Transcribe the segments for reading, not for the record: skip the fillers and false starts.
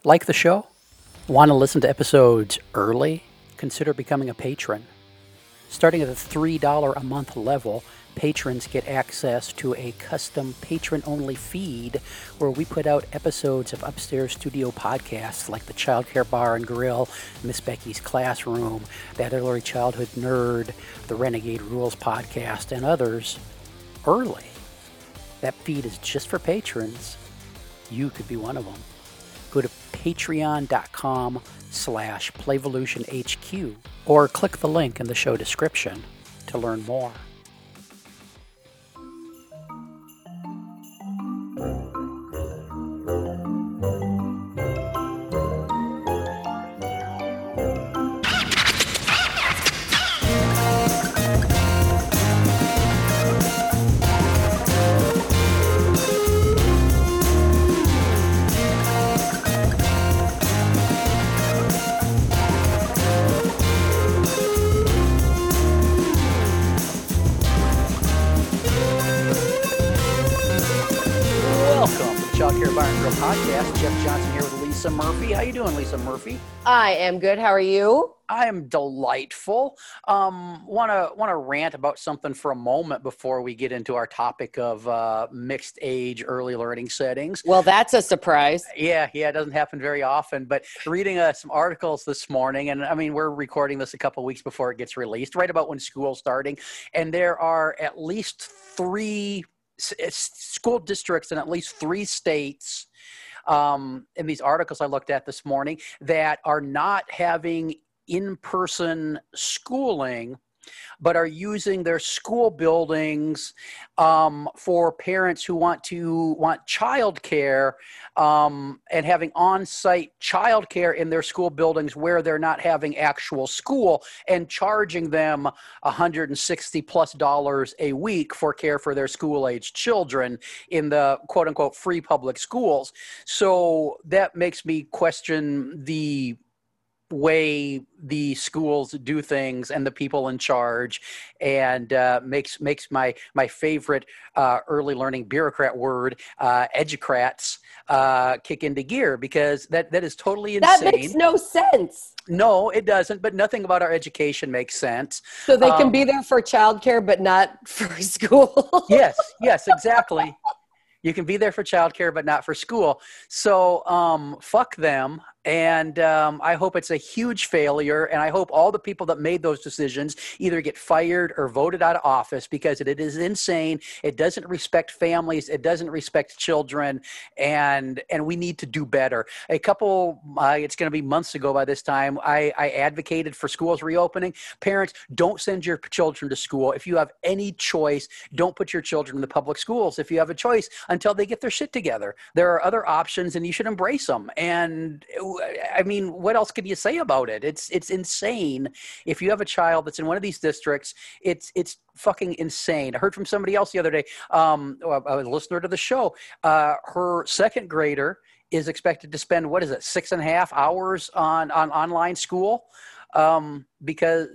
Like the show? Want to listen to episodes early? Consider becoming a patron. Starting at the $3 a month level, patrons get access to a custom patron-only feed where we put out episodes of Upstairs Studio podcasts like the Child Care Bar and Grill, Miss Becky's Classroom, That Early Childhood Nerd, the Renegade Rules podcast, and others early. That feed is just for patrons. You could be one of them. Go to patreon.com/PlayvolutionHQ or click the link in the show description to learn more. Podcast. Jeff Johnson here with Lisa Murphy. How you doing, Lisa Murphy? I am good. How are you? I am delightful. Want to rant about something for a moment before we get into our topic of mixed age early learning settings. Well, that's a surprise. Yeah, it doesn't happen very often. But reading some articles this morning, and I mean, we're recording this a couple of weeks before it gets released, right about when school's starting, and there are at least 3 school districts in at least 3 states in these articles I looked at this morning that are not having in-person schooling, but are using their school buildings for parents who want childcare and having on-site childcare in their school buildings where they're not having actual school, and charging them $160+ a week for care for their school-aged children in the quote-unquote free public schools. So that makes me question the way the schools do things and the people in charge, and makes my favorite early learning bureaucrat word, educrats, kick into gear, because that is totally insane. That makes no sense. No, it doesn't, but nothing about our education makes sense. So they can be there for childcare, but not for school. Yes, exactly. You can be there for childcare, but not for school. So fuck them. And I hope it's a huge failure. And I hope all the people that made those decisions either get fired or voted out of office, because it is insane. It doesn't respect families. It doesn't respect children. And we need to do better. A couple, it's going to be months ago by this time, I advocated for schools reopening. Parents, don't send your children to school. If you have any choice, don't put your children in the public schools. If you have a choice, until they get their shit together. There are other options, and you should embrace them. And I mean, what else can you say about it? It's insane. If you have a child that's in one of these districts, it's fucking insane. I heard from somebody else the other day, a listener to the show, her second grader is expected to spend, 6.5 hours on online school. Because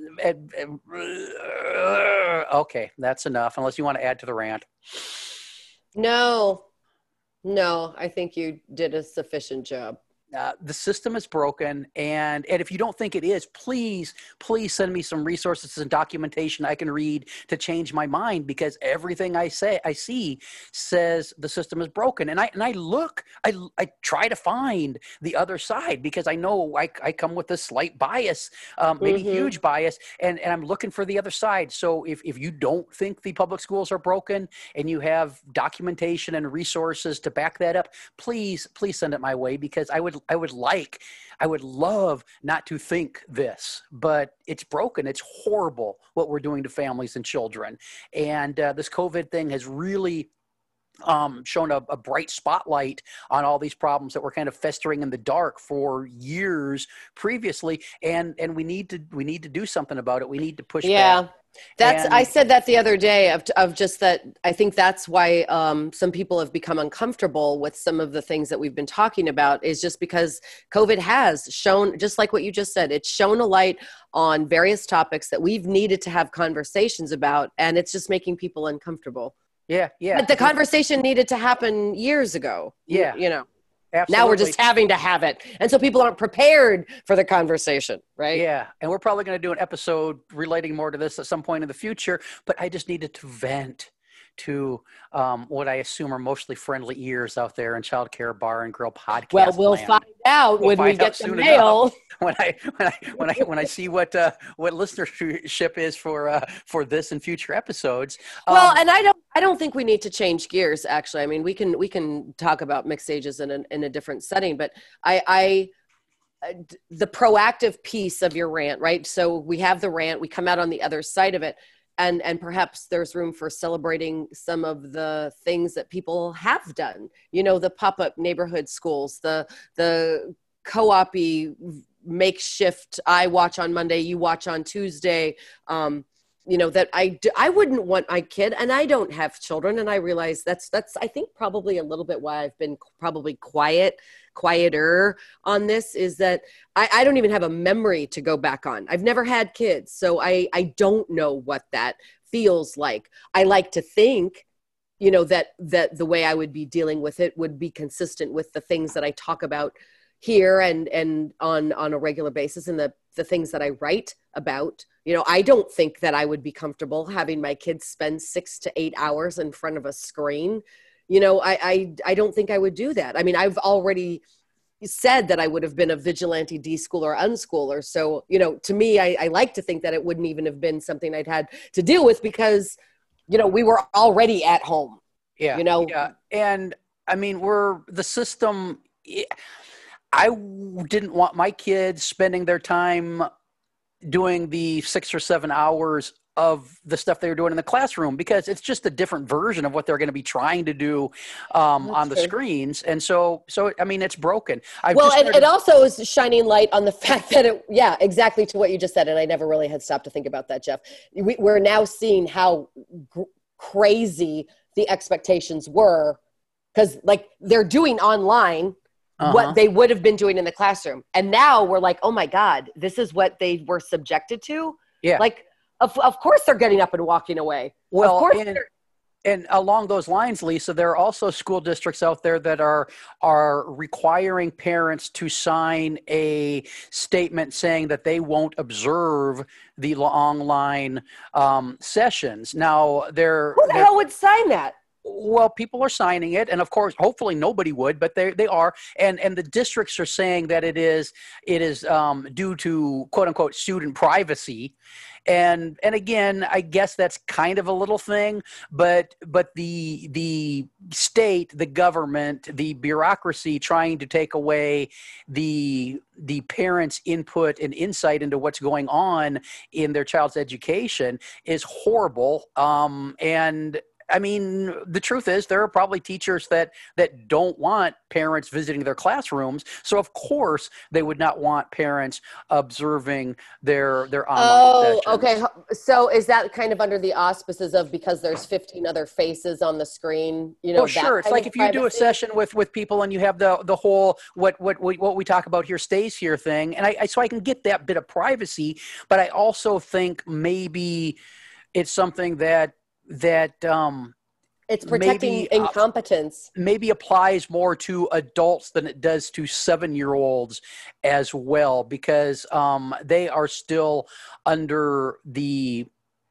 okay, that's enough. Unless you want to add to the rant. No, I think you did a sufficient job. The system is broken, and if you don't think it is, please send me some resources and documentation I can read to change my mind, because everything I see says the system is broken. And I try to find the other side, because I know I come with a slight bias, maybe huge bias, and I'm looking for the other side. So if you don't think the public schools are broken and you have documentation and resources to back that up, please send it my way, because I would love not to think this, but it's broken. It's horrible what we're doing to families and children. And this COVID thing has really shown a bright spotlight on all these problems that were kind of festering in the dark for years previously. And we need to do something about it. We need to push back. I said that the other day of just that. I think that's why some people have become uncomfortable with some of the things that we've been talking about, is just because COVID has shown, just like what you just said, it's shown a light on various topics that we've needed to have conversations about, and it's just making people uncomfortable. Yeah. But the conversation needed to happen years ago. Yeah. You know. Now we're Absolutely. just having to have it. And so people aren't prepared for the conversation, right? Yeah, and we're probably going to do an episode relating more to this at some point in the future, but I just needed to vent to what I assume are mostly friendly ears out there in childcare bar and grill Well, podcast we'll land. find out We'll when we find out get the soon mail. enough when I see what listenership is for this and future episodes. Well, and I don't think we need to change gears. Actually, I mean, we can talk about mixed ages in a different setting, but the proactive piece of your rant, right? So we have the rant, we come out on the other side of it, and perhaps there's room for celebrating some of the things that people have done. You know, the pop-up neighborhood schools, the co-op makeshift. I watch on Monday, you watch on Tuesday. You know, that I wouldn't want my kid, and I don't have children, and I realize that's I think probably a little bit why I've been probably quieter on this, is that I don't even have a memory to go back on. I've never had kids, so I don't know what that feels like. I like to think, you know, that the way I would be dealing with it would be consistent with the things that I talk about here and on a regular basis, and the things that I write about. You know, I don't think that I would be comfortable having my kids spend 6 to 8 hours in front of a screen. You know, I don't think I would do that. I mean, I've already said that I would have been a vigilante deschooler, unschooler. So, you know, to me, I like to think that it wouldn't even have been something I'd had to deal with because, you know, we were already at home. Yeah. You know? Yeah. And I mean, the system. I didn't want my kids spending their time doing the 6 or 7 hours of the stuff they were doing in the classroom, because it's just a different version of what they're going to be trying to do on the screens. And so, I mean, it's broken. It also is shining light on the fact that exactly to what you just said. And I never really had stopped to think about that, Jeff. We're now seeing how crazy the expectations were, because like they're doing online what they would have been doing in the classroom. And now we're like, oh my God, this is what they were subjected to. Yeah. Like, of course they're getting up and walking away. Well, of course and along those lines, Lisa, there are also school districts out there that are requiring parents to sign a statement saying that they won't observe the online sessions. Now, who the hell would sign that? Well, people are signing it, and of course, hopefully nobody would, but they are, and the districts are saying that it is due to quote unquote student privacy, and again, I guess that's kind of a little thing, but the state, the government, the bureaucracy trying to take away the parents' input and insight into what's going on in their child's education is horrible, and I mean, the truth is there are probably teachers that don't want parents visiting their classrooms. So of course they would not want parents observing their online sessions. Okay. So is that kind of under the auspices of because there's 15 other faces on the screen? You know, well, sure. It's like if you do a session with people and you have the whole what we talk about here stays here thing, and so I can get that bit of privacy, but I also think maybe it's something that it's protecting incompetence. Maybe applies more to adults than it does to 7-year-olds as well, because they are still under the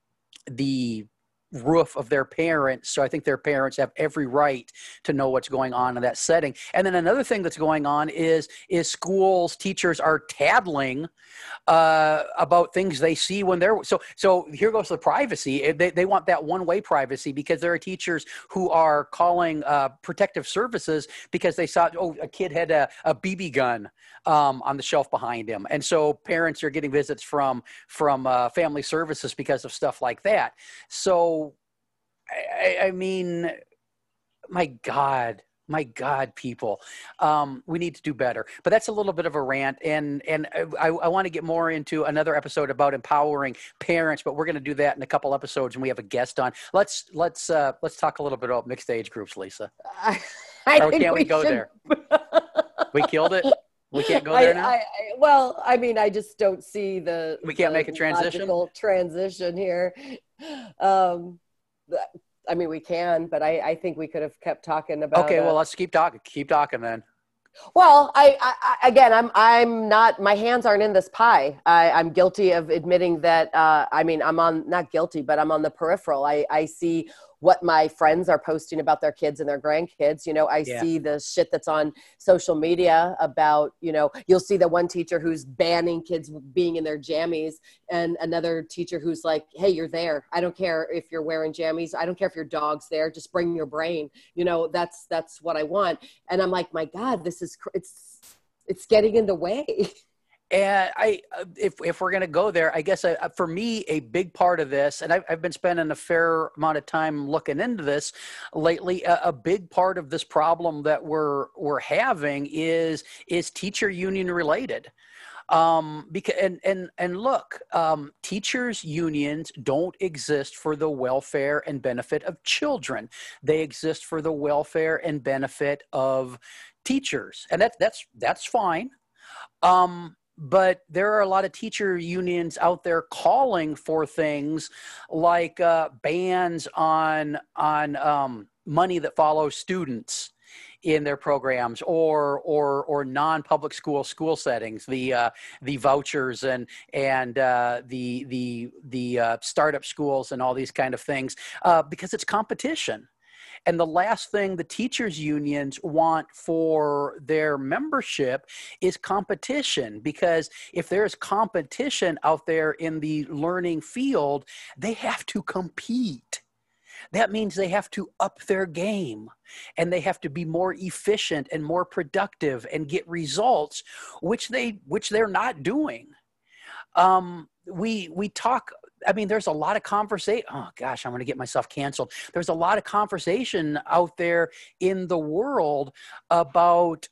roof of their parents. So I think their parents have every right to know what's going on in that setting. And then another thing that's going on is schools, teachers are tattling about things they see when they're so here goes the privacy. They want that one-way privacy, because there are teachers who are calling protective services because they saw a kid had a BB gun on the shelf behind him, and so parents are getting visits from family services because of stuff like that. So I mean, my God, people, we need to do better. But that's a little bit of a rant, and I want to get more into another episode about empowering parents. But we're going to do that in a couple episodes, and we have a guest on. Let's talk a little bit about mixed age groups, Lisa. Or can't we go there? We killed it. We can't go there now. Well, I mean, I just don't see we can't make a transition here. I mean, we can, but I think we could have kept talking about. Okay, well, let's keep talking then. Well, again, I'm not, my hands aren't in this pie. I'm guilty of admitting that, I mean, not guilty, but I'm on the peripheral. I see what my friends are posting about their kids and their grandkids. You know, I Yeah. see the shit that's on social media about, you know, you'll see the one teacher who's banning kids being in their jammies, and another teacher who's like, hey, you're there. I don't care if you're wearing jammies. I don't care if your dog's there. Just bring your brain. You know, that's what I want. And I'm like, my God, it's getting in the way. And if we're going to go there, I guess for me, a big part of this, and I've been spending a fair amount of time looking into this lately. A big part of this problem that we're having is teacher union related. Because and look, teachers unions don't exist for the welfare and benefit of children. They exist for the welfare and benefit of teachers, and that's fine. But there are a lot of teacher unions out there calling for things like bans on money that follows students in their programs, or non-public school settings, the vouchers and the startup schools and all these kind of things, because it's competition. And the last thing the teachers unions want for their membership is competition, because if there's competition out there in the learning field, they have to compete. That means they have to up their game, and they have to be more efficient and more productive and get results, which they're not doing. We talk. I mean, there's a lot of conversation. Oh gosh, I'm going to get myself canceled. There's a lot of conversation out there in the world about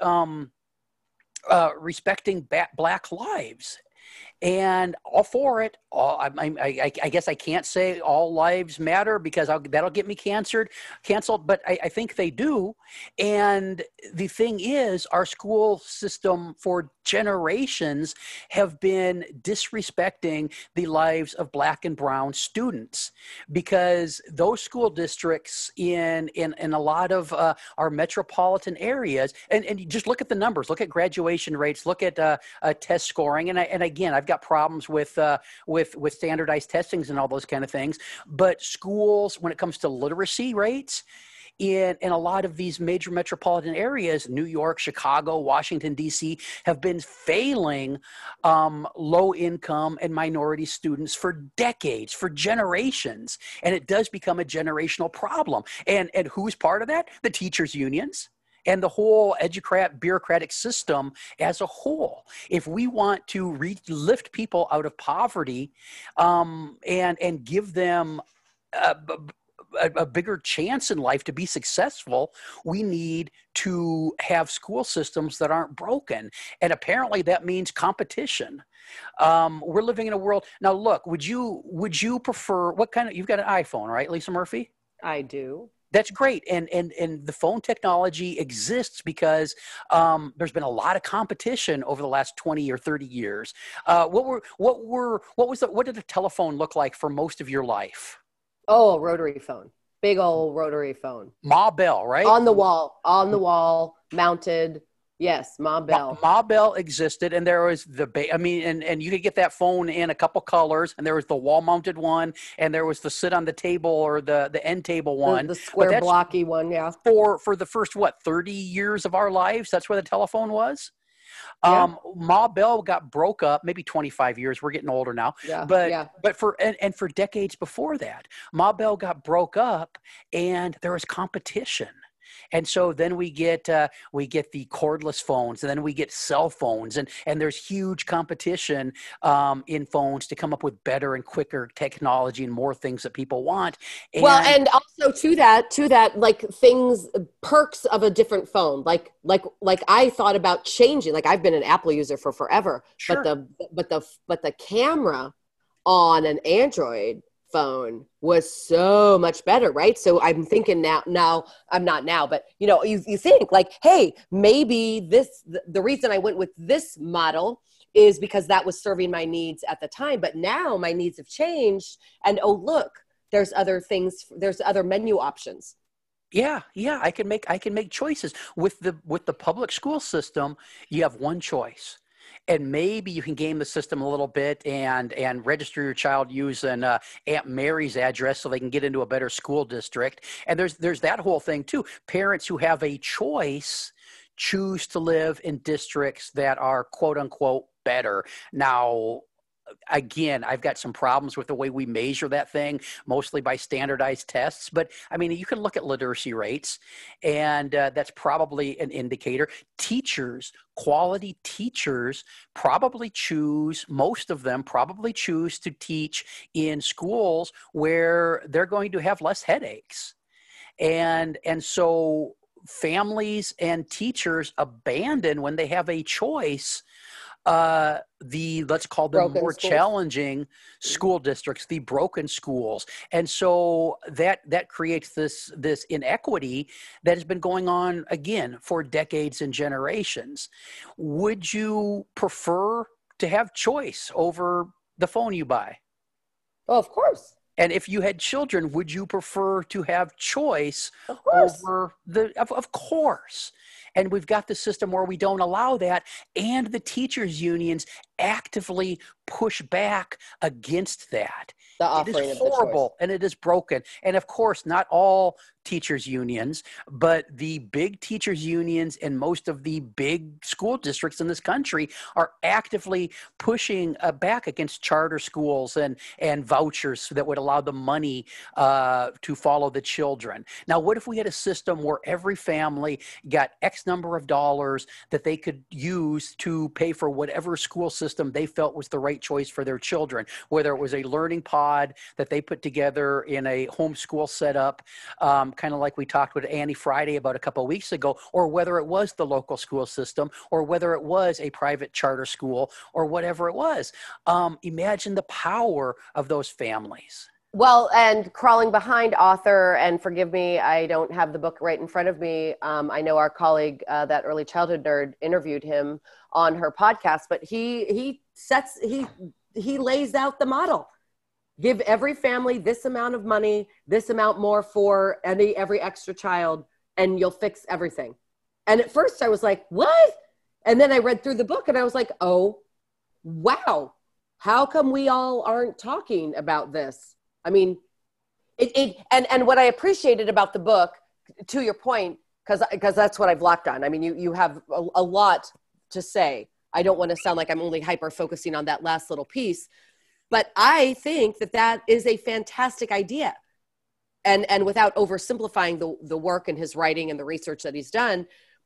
respecting Black lives. And all for it. I guess I can't say all lives matter, because that'll get me canceled. But I think they do. And the thing is, our school system for generations have been disrespecting the lives of Black and brown students, because those school districts in a lot of our metropolitan areas, and you just look at the numbers, look at graduation rates, look at test scoring, and again, I've got problems with standardized testings and all those kind of things. But schools, when it comes to literacy rates, in a lot of these major metropolitan areas, New York, Chicago, Washington, D.C., have been failing low income and minority students for decades, for generations. And it does become a generational problem. And who's part of that? The teachers' unions and the whole bureaucratic system as a whole. If we want to lift people out of poverty, and give them a bigger chance in life to be successful, we need to have school systems that aren't broken. And apparently that means competition. We're living in a world now. Look, would you prefer, you've got an iPhone, right, Lisa Murphy? I do. That's great. And the phone technology exists because there's been a lot of competition over the last 20 or 30 years. What did a telephone look like for most of your life? Oh, a rotary phone. Big old rotary phone. Ma Bell, right? On the wall, mounted. Yes, Ma Bell. Ma Bell existed, and there was and you could get that phone in a couple colors, and there was the wall-mounted one, and there was the sit on the table or the end table one. The square blocky one, yeah. For the first, 30 years of our lives, that's where the telephone was. Yeah. Ma Bell broke up, maybe 25 years. We're getting older now. Yeah. But for decades before that, Ma Bell broke up, and there was competition. And so then we get the cordless phones, and then we get cell phones, and there's huge competition in phones to come up with better and quicker technology and more things that people want. And also to that, like perks of a different phone, like I thought about changing. Like I've been an Apple user for forever, sure. but the camera on an Android phone was so much better, right? So I'm thinking now I'm not now, but you think like, hey, maybe the reason I went with this model is because that was serving my needs at the time, but now my needs have changed, and oh look, there's other things, there's other menu options. Yeah, yeah, I can make choices. With the public school system, you have one choice. And maybe you can game the system a little bit and register your child using Aunt Mary's address so they can get into a better school district. And there's that whole thing too. Parents who have a choice choose to live in districts that are quote unquote better. Now, again, I've got some problems with the way we measure that thing, mostly by standardized tests. But I mean, you can look at literacy rates, and that's probably an indicator. Teachers, quality teachers, probably choose, most of them probably choose to teach in schools where they're going to have less headaches. And so families and teachers abandon when they have a choice the, let's call them Broken more schools. challenging school districts, the broken schools. And so that creates this inequity that has been going on again for decades and generations. Would you prefer to have choice over the phone you buy? Oh, of course. And if you had children, would you prefer to have choice Of course. over of course. And we've got the system where we don't allow that. And the teachers' unions actively push back against that. The It offering is of the choice. horrible and it is broken. And of course, not all teachers' unions, but the big teachers' unions and most of the big school districts in this country are actively pushing back against charter schools and vouchers that would allow the money to follow the children. Now, what if we had a system where every family got X number of dollars that they could use to pay for whatever school system they felt was the right choice for their children, whether it was a learning pod that they put together in a homeschool setup, kind of like we talked with Annie Friday about a couple of weeks ago, or whether it was the local school system, or whether it was a private charter school, or whatever it was. Imagine the power of those families. Well, and Crawling Behind author, and forgive me, I don't have the book right in front of me. I know our colleague, that early childhood nerd, interviewed him on her podcast, but he lays out the model. Give every family this amount of money, this amount more for every extra child, and you'll fix everything. And at first I was like, what? And then I read through the book and I was like, oh, wow. How come we all aren't talking about this? I mean, and what I appreciated about the book, to your point, because that's what I've locked on. I mean, you have a lot to say. I don't want to sound like I'm only hyper focusing on that last little piece, but I think that is a fantastic idea. And without oversimplifying the work and his writing and the research that he's done,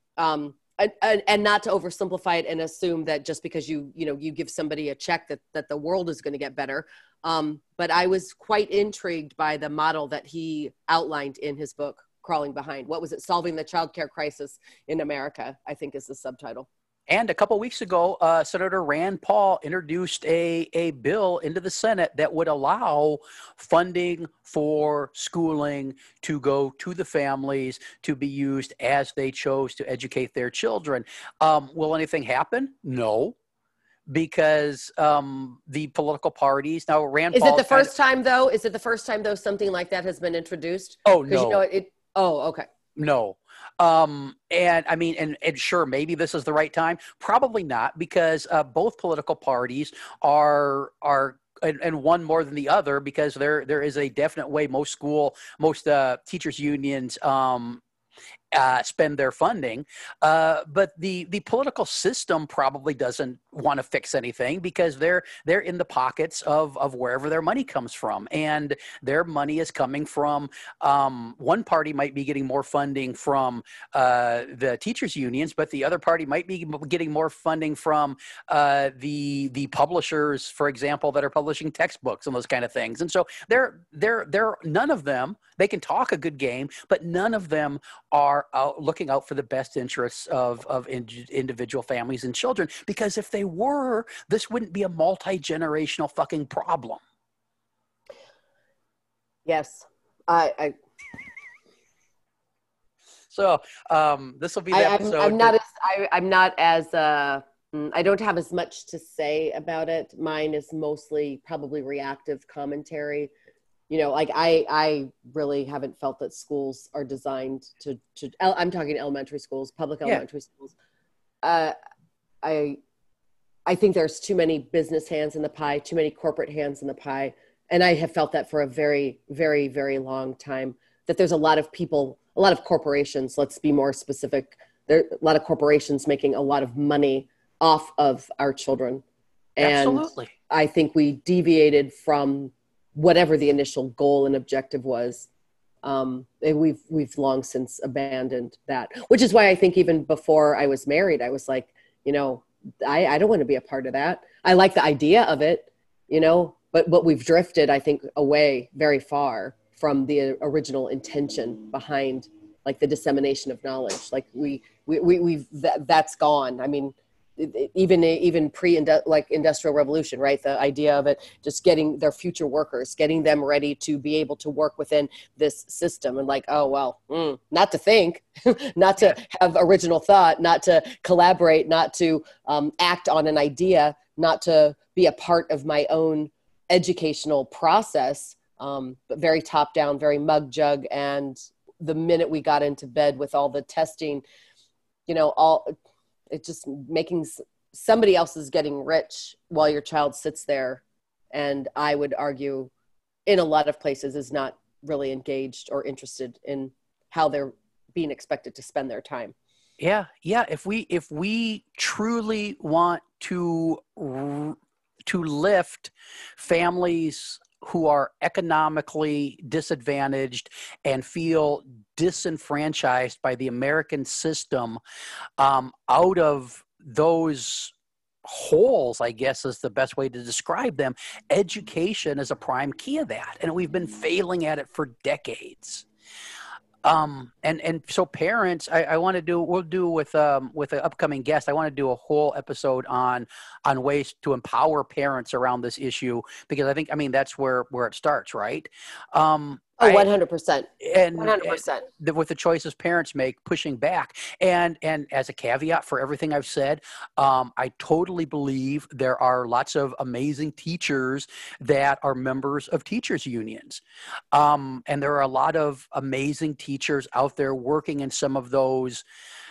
and not to oversimplify it and assume that just because you give somebody a check that the world is going to get better. But I was quite intrigued by the model that he outlined in his book, Crawling Behind. What was it? Solving the Childcare Crisis in America, I think is the subtitle. And a couple of weeks ago, Senator Rand Paul introduced a bill into the Senate that would allow funding for schooling to go to the families to be used as they chose to educate their children. Will anything happen? No, because the political parties now Rand Paul. Is it the first time though? Is it the first time though something like that has been introduced? Oh Because no. Oh, okay. No. And I mean, and sure, maybe this is the right time. Probably not, because both political parties are and one more than the other, because there is a definite way most teachers unions spend their funding. But the political system probably doesn't want to fix anything, because they're in the pockets of wherever their money comes from. And their money is coming from, one party might be getting more funding from the teachers unions, but the other party might be getting more funding from the publishers, for example, that are publishing textbooks and those kind of things. And so they're none of them, they can talk a good game, but none of them are looking out for the best interests of individual families and children. Because if they were, this wouldn't be a multi-generational fucking problem. Yes. So this will be the episode. I'm not as I don't have as much to say about it. Mine is mostly probably reactive commentary. You know, like I really haven't felt that schools are designed I'm talking elementary schools, public Yeah. elementary schools. Uh, I I think there's too many business hands in the pie, too many corporate hands in the pie. And I have felt that for a very, very, very long time, that there's a lot of people, a lot of corporations, let's be more specific. There are a lot of corporations making a lot of money off of our children. And Absolutely. I think we deviated from whatever the initial goal and objective was. And we've long since abandoned that, which is why I think even before I was married, I was like, you know, I don't want to be a part of that. I like the idea of it, you know, but we've drifted, I think, away very far from the original intention behind like the dissemination of knowledge. Like that's gone. I mean, even industrial revolution, right? The idea of it, just getting their future workers, getting them ready to be able to work within this system, and like, oh well, not to think, not to have original thought, not to collaborate, not to act on an idea, not to be a part of my own educational process, but very top down, very mug jug. And the minute we got into bed with all the testing, you know, it's just making somebody else is getting rich while your child sits there. And I would argue in a lot of places is not really engaged or interested in how they're being expected to spend their time. Yeah. Yeah. If we truly want to lift families who are economically disadvantaged and feel disenfranchised by the American system, out of those holes, I guess is the best way to describe them, education is a prime key of that. And we've been failing at it for decades. And so parents, we'll do with an upcoming guest. I want to do a whole episode on ways to empower parents around this issue, because I mean, that's where it starts, right? 100%. And 100%. With the choices parents make, pushing back. And as a caveat for everything I've said, I totally believe there are lots of amazing teachers that are members of teachers unions. And there are a lot of amazing teachers out there working in some of those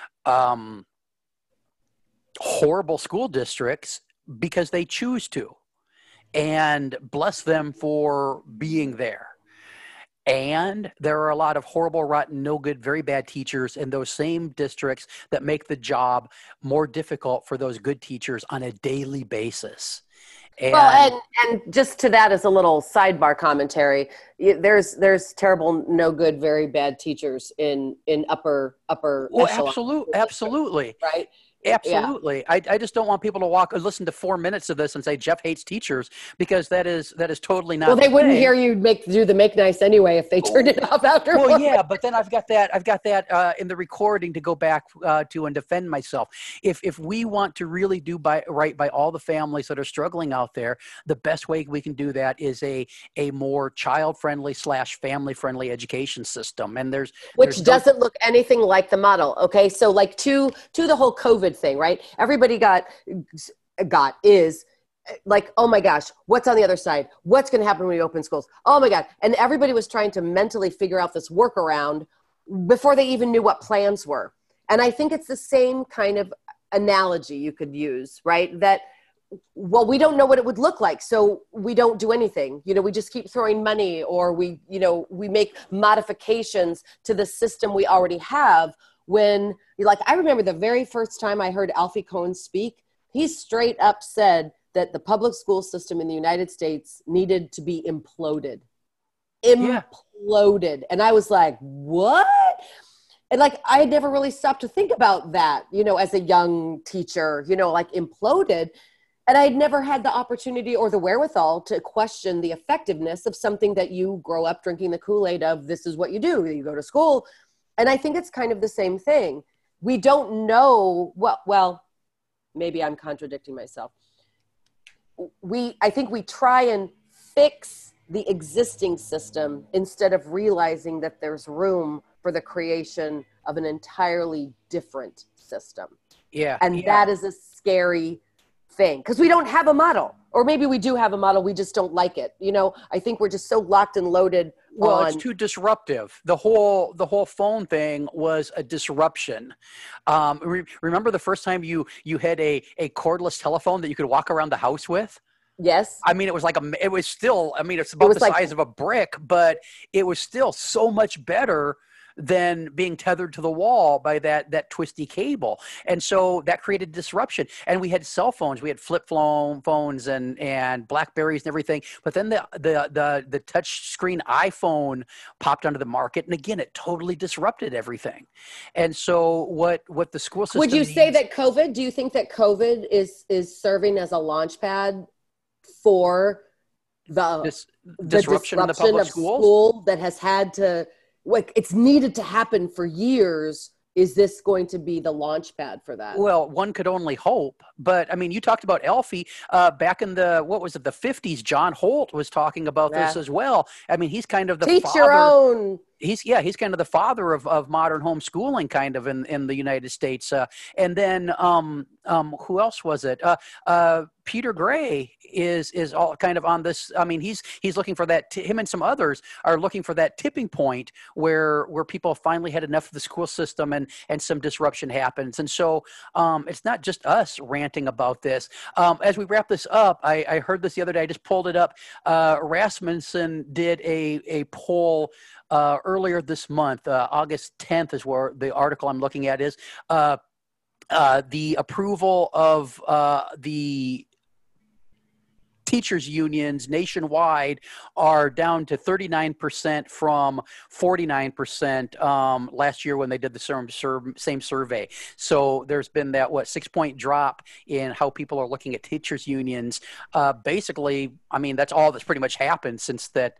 horrible school districts because they choose to. And bless them for being there. And there are a lot of horrible, rotten, no good, very bad teachers in those same districts that make the job more difficult for those good teachers on a daily basis. And just to that as a little sidebar commentary, there's terrible, no good, very bad teachers in upper echelon. Absolutely. Right. Absolutely. Yeah. I just don't want people to listen to 4 minutes of this and say Jeff hates teachers, because that is totally not. Well, they wouldn't hear you do the make nice anyway if they turned it off after. Well, yeah, but then I've got that in the recording to go back to and defend myself. If we want to really do right by all the families that are struggling out there, the best way we can do that is a more child friendly / family friendly education system. And which doesn't look anything like the model. Okay, so like to the whole COVID thing, right? Everybody is like, oh my gosh, what's on the other side? What's going to happen when we open schools? Oh my God. And everybody was trying to mentally figure out this workaround before they even knew what plans were. And I think it's the same kind of analogy you could use, right? That, well, we don't know what it would look like, so we don't do anything. You know, we just keep throwing money, or we make modifications to the system we already have. When you're like, I remember the very first time I heard Alfie Kohn speak, he straight up said that the public school system in the United States needed to be imploded. Imploded. And I was like, what? And like, I had never really stopped to think about that, you know, as a young teacher, you know, like imploded. And I'd never had the opportunity or the wherewithal to question the effectiveness of something that you grow up drinking the Kool-Aid of. This is what you do. You go to school. And I think it's kind of the same thing. We don't know well, maybe I'm contradicting myself. I think we try and fix the existing system instead of realizing that there's room for the creation of an entirely different system. Yeah. And that is a scary thing, because we don't have a model. Or maybe we do have a model, we just don't like it. I think we're just so locked and loaded. Well, it's too disruptive. The whole phone thing was a disruption. Remember the first time you had a cordless telephone that you could walk around the house with? Yes. I mean, it was still, it's about the size of a brick, but it was still so much better than being tethered to the wall by that twisty cable. And so that created disruption. And we had cell phones, we had flip phones and Blackberries and everything. But then the touch screen iPhone popped onto the market. And again, it totally disrupted everything. And so what the school system Would you say that do you think that COVID is serving as a launch pad for the disruption in the public school that has had to, it's needed to happen for years? Is this going to be the launch pad for that? Well, one could only hope. But I mean, you talked about Elfie back in the 50s. John Holt was talking about this as well. I mean, he's kind of the teach father. Your own. He's kind of the father of modern homeschooling kind of in the United States. And then who else was it? Peter Gray is all kind of on this. I mean, he's looking for that. Him and some others are looking for that tipping point where people finally had enough of the school system and some disruption happens. And so it's not just us ranting about this. As we wrap this up, I heard this the other day. I just pulled it up. Rasmussen did a poll earlier this month. August 10th is where the article I'm looking at is. The approval of the teachers unions nationwide are down to 39% from 49% last year when they did the same survey. So there's been that 6-point drop in how people are looking at teachers unions. Basically, I mean, that's all that's pretty much happened since that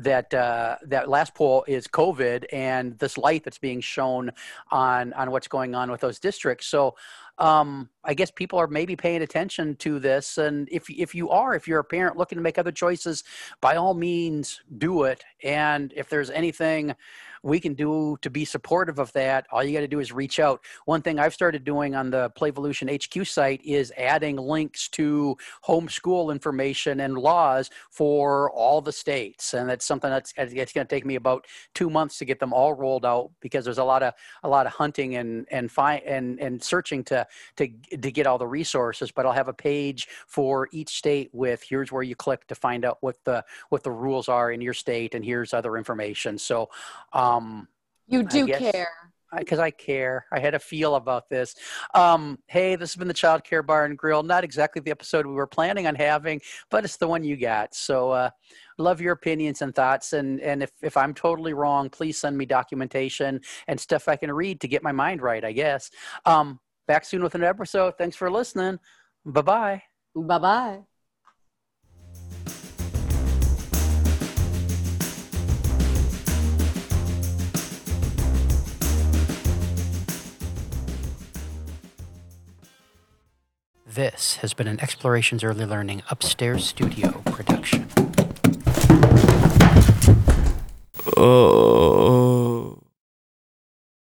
last poll is COVID and this light that's being shown on what's going on with those districts. So I guess people are maybe paying attention to this. And if you're a parent looking to make other choices, by all means do it. And if there's anything we can do to be supportive of that, all you got to do is reach out. One thing I've started doing on the Playvolution HQ site is adding links to homeschool information and laws for all the states. And that's something it's going to take me about 2 months to get them all rolled out because there's a lot of hunting and searching to get all the resources. But I'll have a page for each state with here's where you click to find out what the rules are in your state, and here's other information. So you do care. Because I care. I had a feel about this. Hey, this has been the Child Care Bar and Grill. Not exactly the episode we were planning on having, but it's the one you got. So love your opinions and thoughts. And if I'm totally wrong, please send me documentation and stuff I can read to get my mind right, I guess. Back soon with an episode. Thanks for listening. Bye-bye. Bye-bye. This has been an Explorations Early Learning Upstairs Studio production. Oh.